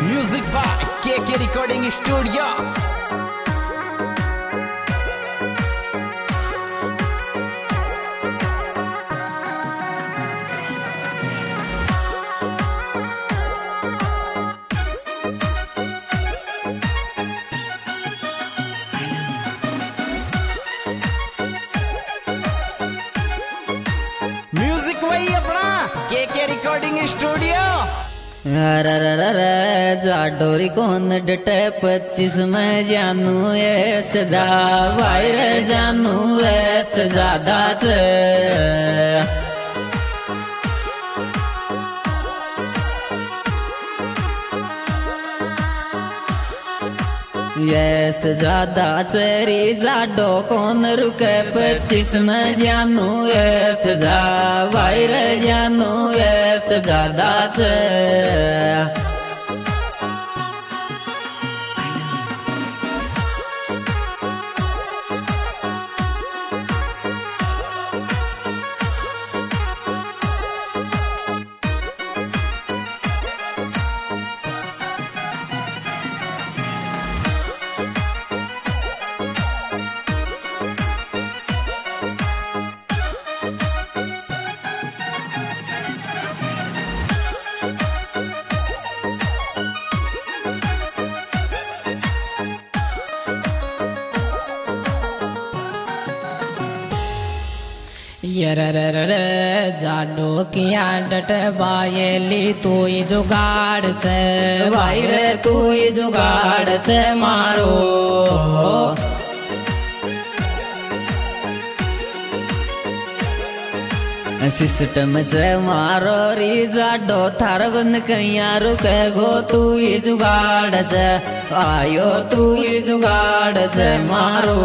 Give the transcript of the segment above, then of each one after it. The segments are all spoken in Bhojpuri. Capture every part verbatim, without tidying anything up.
म्यूजिक बाय के के रिकॉर्डिंग स्टूडियो। म्यूजिक वही अपना के के रिकॉर्डिंग स्टूडियो। जाडोरी कौन डटे पच्चीस में जानू ये सजा वायर जानू ये सजादा चे ये सजादा चेरी जाडो कौन रुके पच्चीस में जानू ये सजा वायर जानू ये सजादा चे यरररर जाडो किया डट बायली तू ही जुगाड़ से वायर तू ही जुगाड़ से मारो सिस्टम से मारो री जाडो थार बंद कैया रुके गो तू ही जुगाड़ से आयो तू ही जुगाड़ से मारो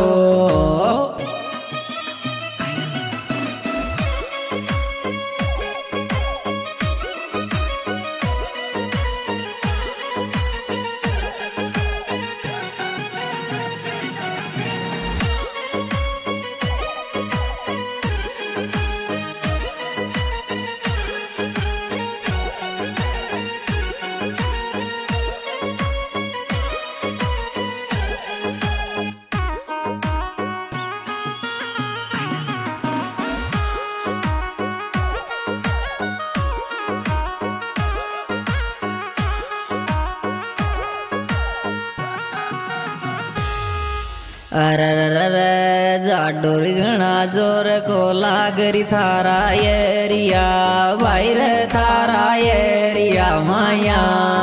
अरररर जाडोरी घना जोर को लागरी थारा येरिया वायर थारा येरिया माया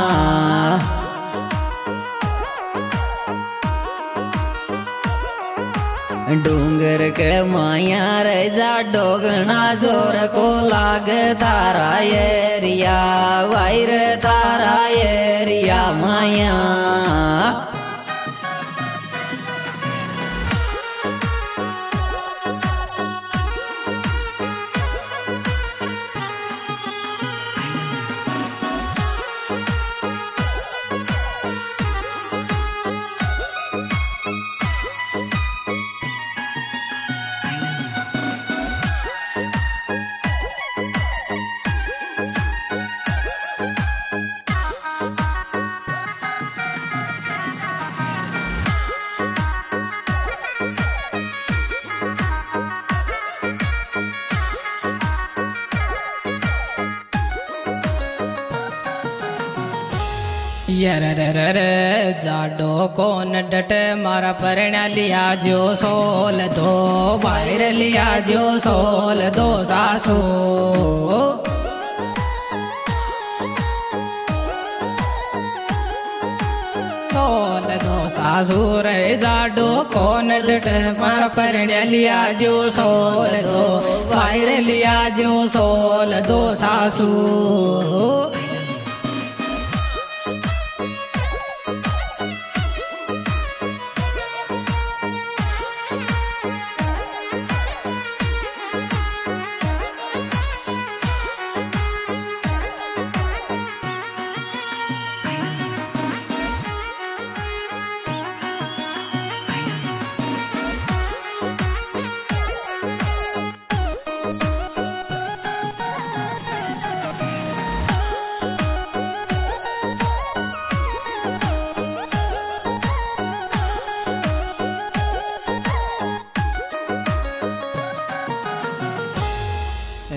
डूंगर के माया रे जाडो घना जोर को लाग थारा येरिया वायर थारा येरिया माया यरररर जाडो कौन डट मारा परण लिया जो सोल दो वायर लिया जो सोल दो सासू सोल दो सासू रे जाडो कौन डट मारा परण लिया जो सोल दो वायर लिया जो सोल दो सासू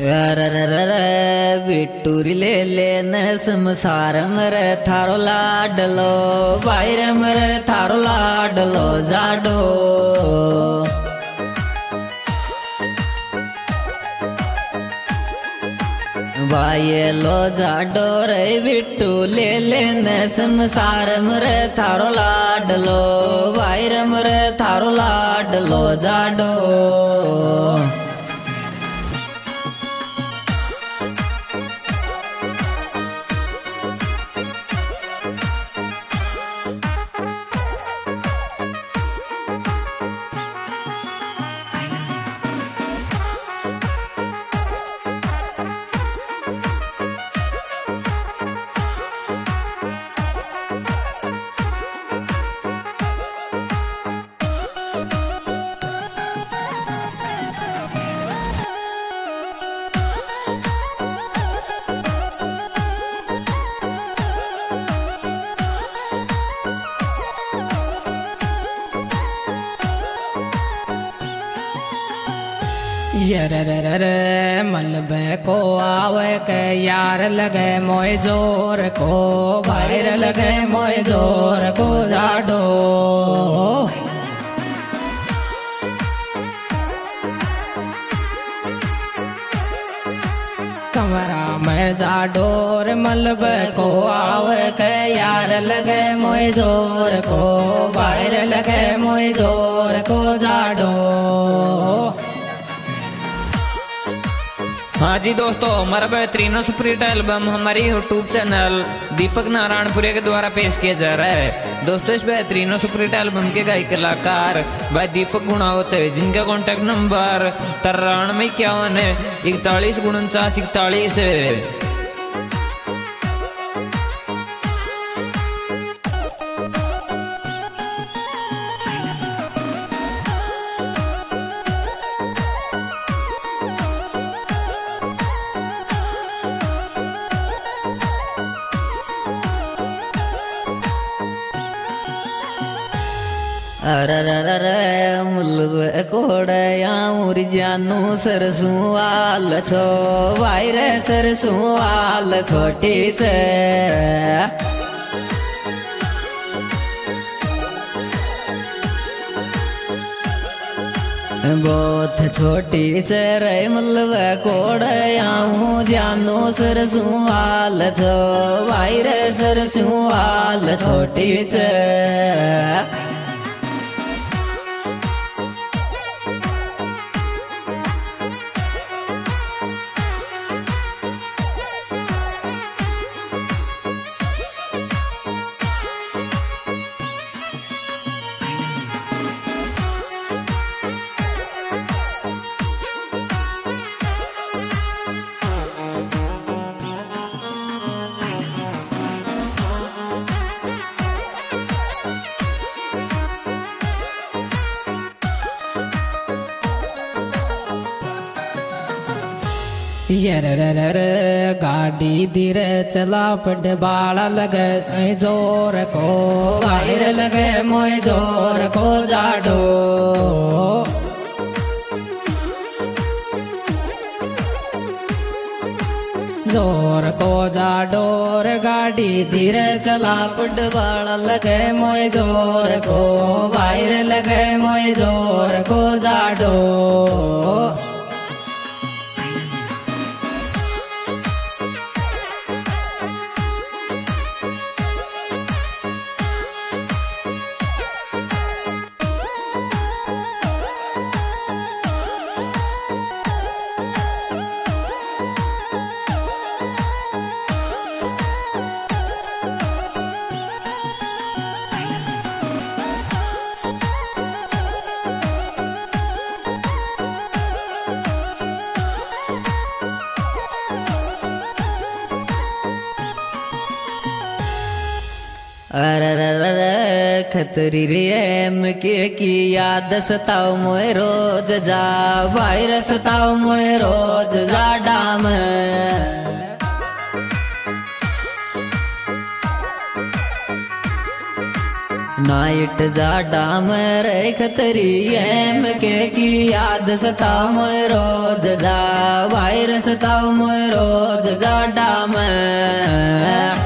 बिट्टूरी ले लेने संसार मरे थारो लाडलो बाहर मरे थारो लाडलो जाडो बायलो जाडो रे बिट्टू ले लेने संसार मरे थारो लाडलो बाहर मरे थारो लाडलो जाडो यर मलबे को आवे के यार लगे मोय जोर को बाहर लगे मोय जोर को जाडो कमरा में जाडोर मलबे को आवे के यार लगे मोय जोर को बाहर लगे मोय जोर को जाडो। हाँ जी दोस्तों, हमारा बेहतरीन सुपर हिट एल्बम हमारे यूट्यूब चैनल दीपक नारायणपुरे के द्वारा पेश किया जा रहा है। दोस्तों इस बेहतरीन सुपर हिट एल्बम के गायक कलाकार भाई दीपक गुणावत है, जिनका कॉन्टैक्ट नंबर तिरानवे इक्यावन इकतालीस उनचास इकतालीस है। अरे मुल्ब कोड़या मुर जानू सरसों आल छो वायरे सरसों आल छोटी से बहुत छोटी से रे मुल्ब कोड़या मुर जानू सरसों आल छो वायरे सरसों आल छोटी से यर गाड़ी धीरे चला पड बाड़ा लगे जोर को बाहर लगे मोय जोर को जाडो जोर को जाडोर गाड़ी धीरे चला पड बाड़ा लगे मोय जोर को बाहर लगे मोय जोर को जाडो। अरे खतरी रेम के की याद सताओ मोए रोज जा वायर सताओ मोए रोज जा डाम नाइट जा डाम रे खतरी एम के की याद सताओ मोए रोज जा वायर वायरस ताव मोय रोज जाडा में